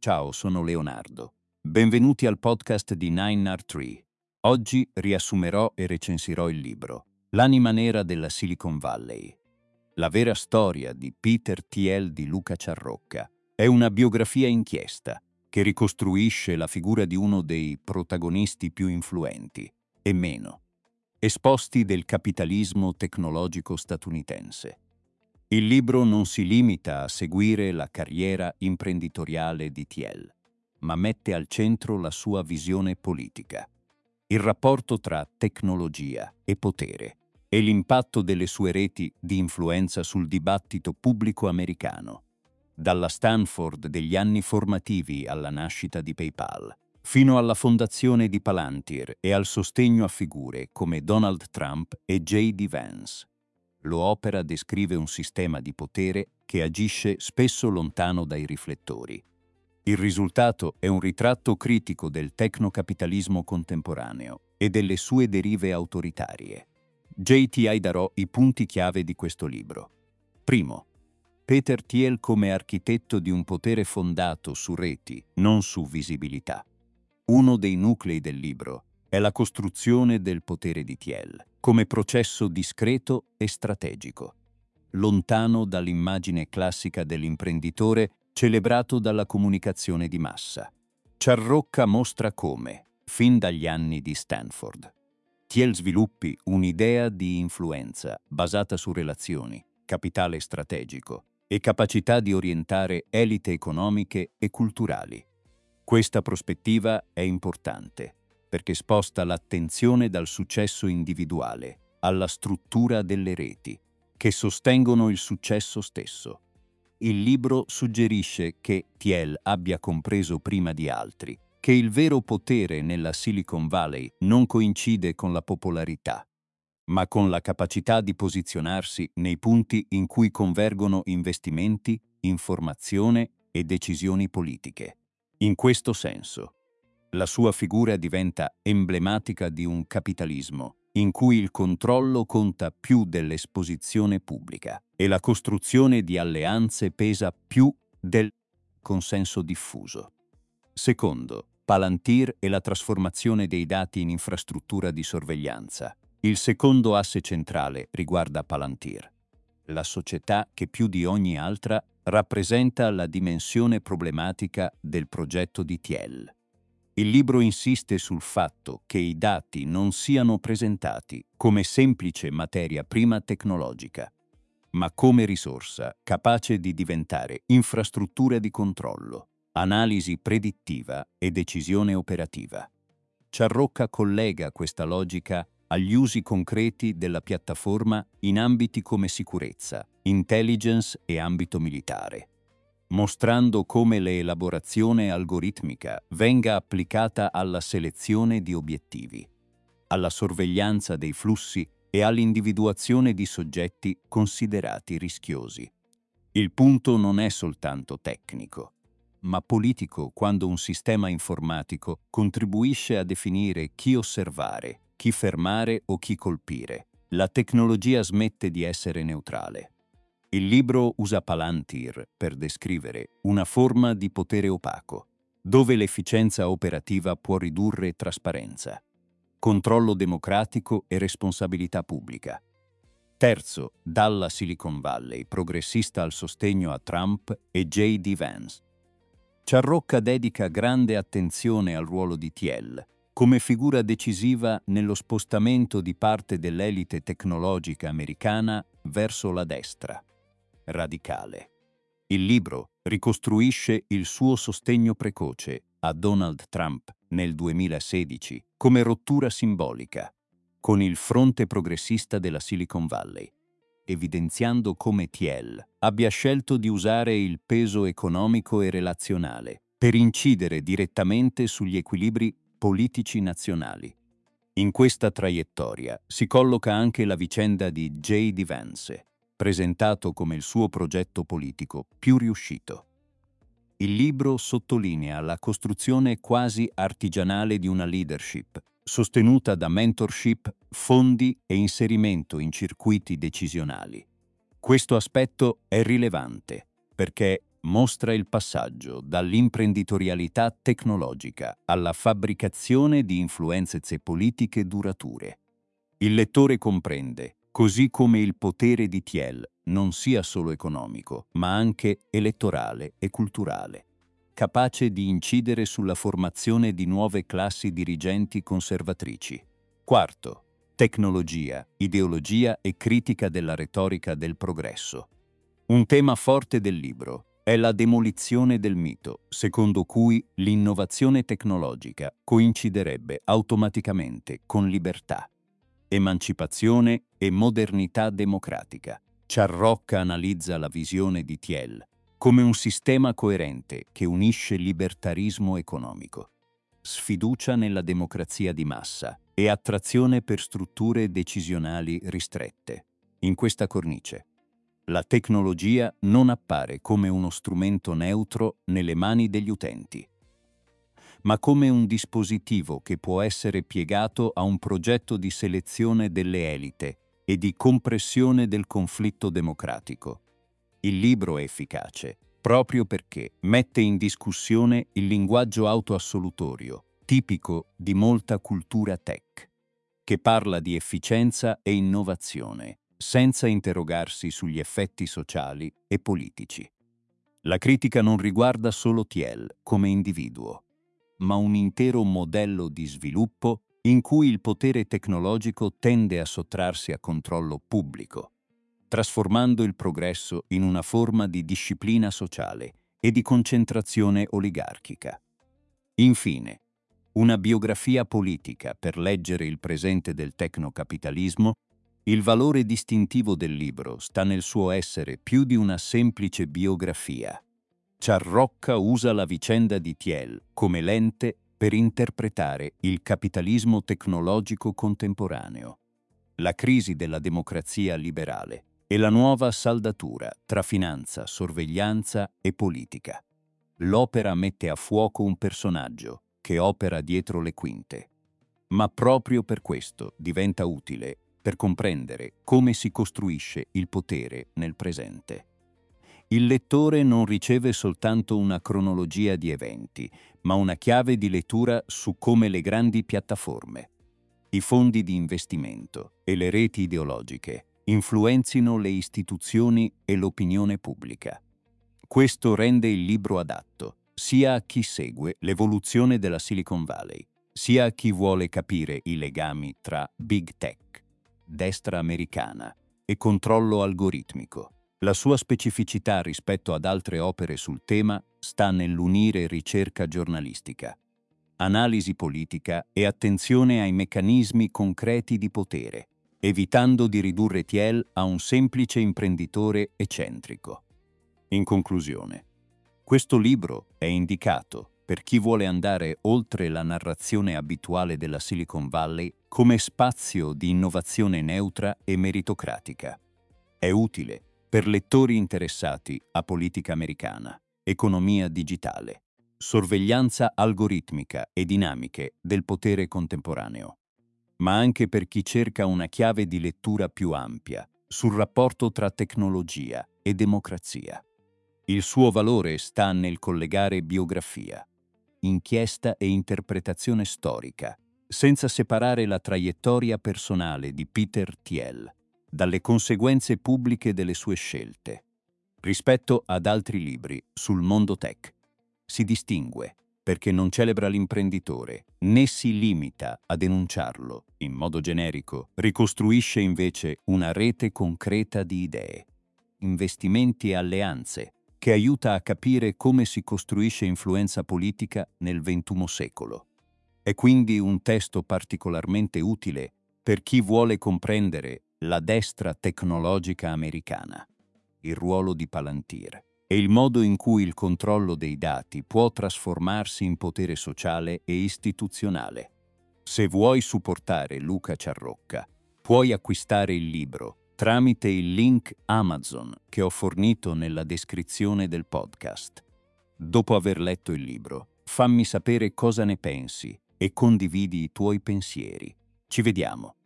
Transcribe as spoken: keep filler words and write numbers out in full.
Ciao, sono Leonardo. Benvenuti al podcast di nine R tre. Oggi riassumerò e recensirò il libro L'anima nera della Silicon Valley. La vera storia di Peter Thiel di Luca Ciarrocca è una biografia inchiesta che ricostruisce la figura di uno dei protagonisti più influenti e meno esposti del capitalismo tecnologico statunitense. Il libro non si limita a seguire la carriera imprenditoriale di Thiel, ma mette al centro la sua visione politica, il rapporto tra tecnologia e potere e l'impatto delle sue reti di influenza sul dibattito pubblico americano. Dalla Stanford degli anni formativi alla nascita di PayPal, fino alla fondazione di Palantir e al sostegno a figure come Donald Trump e J D Vance. L'opera descrive un sistema di potere che agisce spesso lontano dai riflettori. Il risultato è un ritratto critico del tecnocapitalismo contemporaneo e delle sue derive autoritarie. J T darò i punti chiave di questo libro. Primo, Peter Thiel come architetto di un potere fondato su reti, non su visibilità. Uno dei nuclei del libro è la costruzione del potere di Thiel, come processo discreto e strategico, lontano dall'immagine classica dell'imprenditore celebrato dalla comunicazione di massa. Ciarrocca mostra come, fin dagli anni di Stanford, Thiel sviluppi un'idea di influenza basata su relazioni, capitale strategico e capacità di orientare elite economiche e culturali. Questa prospettiva è importante perché sposta l'attenzione dal successo individuale alla struttura delle reti, che sostengono il successo stesso. Il libro suggerisce che Thiel abbia compreso prima di altri che il vero potere nella Silicon Valley non coincide con la popolarità, ma con la capacità di posizionarsi nei punti in cui convergono investimenti, informazione e decisioni politiche. In questo senso, la sua figura diventa emblematica di un capitalismo in cui il controllo conta più dell'esposizione pubblica e la costruzione di alleanze pesa più del consenso diffuso. Secondo, Palantir e la trasformazione dei dati in infrastruttura di sorveglianza. Il secondo asse centrale riguarda Palantir, la società che più di ogni altra rappresenta la dimensione problematica del progetto di Thiel. Il libro insiste sul fatto che i dati non siano presentati come semplice materia prima tecnologica, ma come risorsa capace di diventare infrastruttura di controllo, analisi predittiva e decisione operativa. Ciarrocca collega questa logica agli usi concreti della piattaforma in ambiti come sicurezza, intelligence e ambito militare, mostrando come l'elaborazione algoritmica venga applicata alla selezione di obiettivi, alla sorveglianza dei flussi e all'individuazione di soggetti considerati rischiosi. Il punto non è soltanto tecnico, ma politico quando un sistema informatico contribuisce a definire chi osservare, chi fermare o chi colpire. La tecnologia smette di essere neutrale. Il libro usa Palantir per descrivere una forma di potere opaco, dove l'efficienza operativa può ridurre trasparenza, controllo democratico e responsabilità pubblica. Terzo, dalla Silicon Valley progressista al sostegno a Trump e J D Vance. Ciarrocca dedica grande attenzione al ruolo di Thiel come figura decisiva nello spostamento di parte dell'elite tecnologica americana verso la destra radicale. Il libro ricostruisce il suo sostegno precoce a Donald Trump nel duemilasedici come rottura simbolica con il fronte progressista della Silicon Valley, evidenziando come Thiel abbia scelto di usare il peso economico e relazionale per incidere direttamente sugli equilibri politici nazionali. In questa traiettoria si colloca anche la vicenda di J D Vance, presentato come il suo progetto politico più riuscito. Il libro sottolinea la costruzione quasi artigianale di una leadership, sostenuta da mentorship, fondi e inserimento in circuiti decisionali. Questo aspetto è rilevante perché mostra il passaggio dall'imprenditorialità tecnologica alla fabbricazione di influenze politiche durature. Il lettore comprende, così come il potere di Thiel non sia solo economico, ma anche elettorale e culturale, capace di incidere sulla formazione di nuove classi dirigenti conservatrici. Quarto, tecnologia, ideologia e critica della retorica del progresso. Un tema forte del libro è la demolizione del mito, secondo cui l'innovazione tecnologica coinciderebbe automaticamente con libertà, emancipazione e modernità democratica. Ciarrocca analizza la visione di Thiel come un sistema coerente che unisce libertarismo economico, sfiducia nella democrazia di massa e attrazione per strutture decisionali ristrette. In questa cornice, la tecnologia non appare come uno strumento neutro nelle mani degli utenti, ma come un dispositivo che può essere piegato a un progetto di selezione delle elite e di compressione del conflitto democratico. Il libro è efficace proprio perché mette in discussione il linguaggio autoassolutorio, tipico di molta cultura tech, che parla di efficienza e innovazione, senza interrogarsi sugli effetti sociali e politici. La critica non riguarda solo Thiel come individuo, ma un intero modello di sviluppo in cui il potere tecnologico tende a sottrarsi a controllo pubblico, trasformando il progresso in una forma di disciplina sociale e di concentrazione oligarchica. Infine, una biografia politica per leggere il presente del tecnocapitalismo. Il valore distintivo del libro sta nel suo essere più di una semplice biografia. Ciarrocca usa la vicenda di Thiel come lente per interpretare il capitalismo tecnologico contemporaneo, la crisi della democrazia liberale e la nuova saldatura tra finanza, sorveglianza e politica. L'opera mette a fuoco un personaggio che opera dietro le quinte, ma proprio per questo diventa utile per comprendere come si costruisce il potere nel presente. Il lettore non riceve soltanto una cronologia di eventi, ma una chiave di lettura su come le grandi piattaforme, i fondi di investimento e le reti ideologiche influenzino le istituzioni e l'opinione pubblica. Questo rende il libro adatto sia a chi segue l'evoluzione della Silicon Valley, sia a chi vuole capire i legami tra big tech, destra americana e controllo algoritmico. La sua specificità rispetto ad altre opere sul tema sta nell'unire ricerca giornalistica, analisi politica e attenzione ai meccanismi concreti di potere, evitando di ridurre Thiel a un semplice imprenditore eccentrico. In conclusione, questo libro è indicato per chi vuole andare oltre la narrazione abituale della Silicon Valley come spazio di innovazione neutra e meritocratica. È utile per lettori interessati a politica americana, economia digitale, sorveglianza algoritmica e dinamiche del potere contemporaneo, ma anche per chi cerca una chiave di lettura più ampia sul rapporto tra tecnologia e democrazia. Il suo valore sta nel collegare biografia, inchiesta e interpretazione storica, senza separare la traiettoria personale di Peter Thiel dalle conseguenze pubbliche delle sue scelte. Rispetto ad altri libri sul mondo tech, si distingue perché non celebra l'imprenditore, né si limita a denunciarlo in modo generico, ricostruisce invece una rete concreta di idee, investimenti e alleanze che aiuta a capire come si costruisce influenza politica nel ventunesimo secolo. È quindi un testo particolarmente utile per chi vuole comprendere la destra tecnologica americana, il ruolo di Palantir e il modo in cui il controllo dei dati può trasformarsi in potere sociale e istituzionale. Se vuoi supportare Luca Ciarrocca, puoi acquistare il libro tramite il link Amazon che ho fornito nella descrizione del podcast. Dopo aver letto il libro, fammi sapere cosa ne pensi e condividi i tuoi pensieri. Ci vediamo.